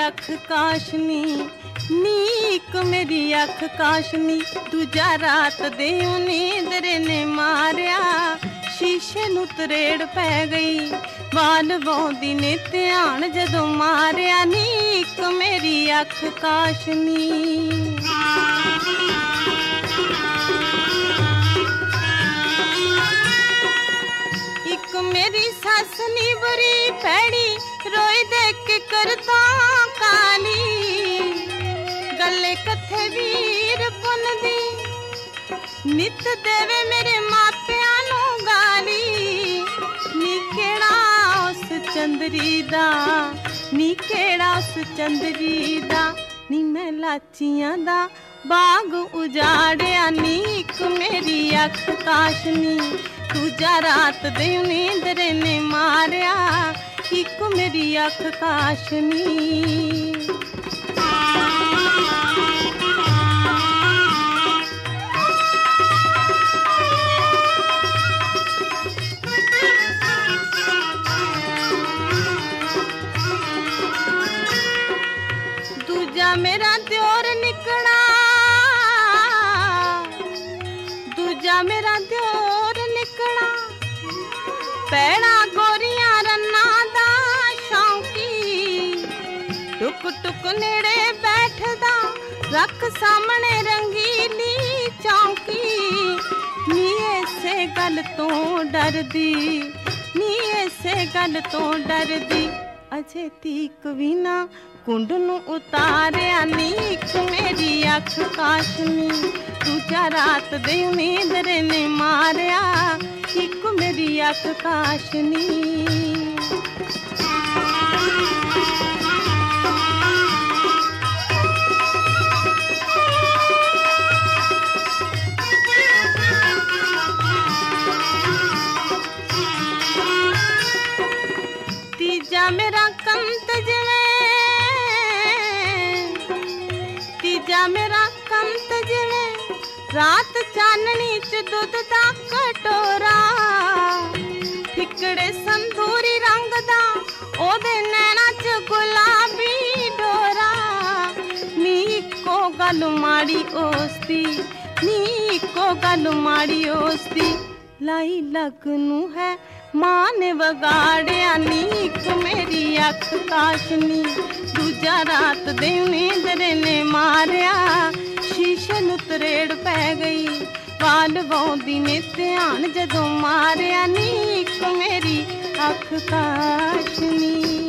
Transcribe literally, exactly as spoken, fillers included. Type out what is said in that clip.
अख काशनी नी एक मेरी अख काशनी दूजा रात दे नींदरे ने मारिया शीशे नू तरेड़ पै गई बाल बौंदी ने ध्यान जदों मारिया नी एक मेरी अख काशनी एक मेरी सस नी बुरी भैड़ी रोई देख के करता काली गले कथे वीर पुन दी नित देवे मेरे मापिया नू गाली नी केड़ा उस चंदरी दा नी केड़ा उस चंदरी दा नी मैं लाचियां दा बाग उजाड़िया नी एक मेरी अख काशनी दूजा रात दे नींदरे ने मारिया एक मेरी अख काशनी दूजा मेरा त्योर निकला दूजा मेरा त्योर निकला पैड़ा गोरियां रन्ना दा शौकी टुक टुक नेड़े बैठदा रख सामने रंगीली चौकी नी ऐसे गल तो डरदी नी ऐसे गल तो डरदी अजे तीक भी ना कुंड नू उतारिया नी एक मेरी अख काशनी दूजा रात दे नींदरे ने मारिया एक मेरी अख काशनी तीजा मेरा कंत जिवे तीजा मेरा कंत जिवे रात चाननी च दुध दा कटोरा फिकड़े संधूरी रंग दा ओदे नैना च गुलाबी डोरा नी को गल माड़ी ओसदी नी को गल माड़ी ओसदी लाई लगनू है मां ने वगाड़िया नी एक मेरी अख काशनी दूजा रात दे नींदरे ने मारिया शीशे नू तरेड़ पै गई बाल बौंदी ने ध्यान जदों मारिया नी एक मेरी अख काशनी।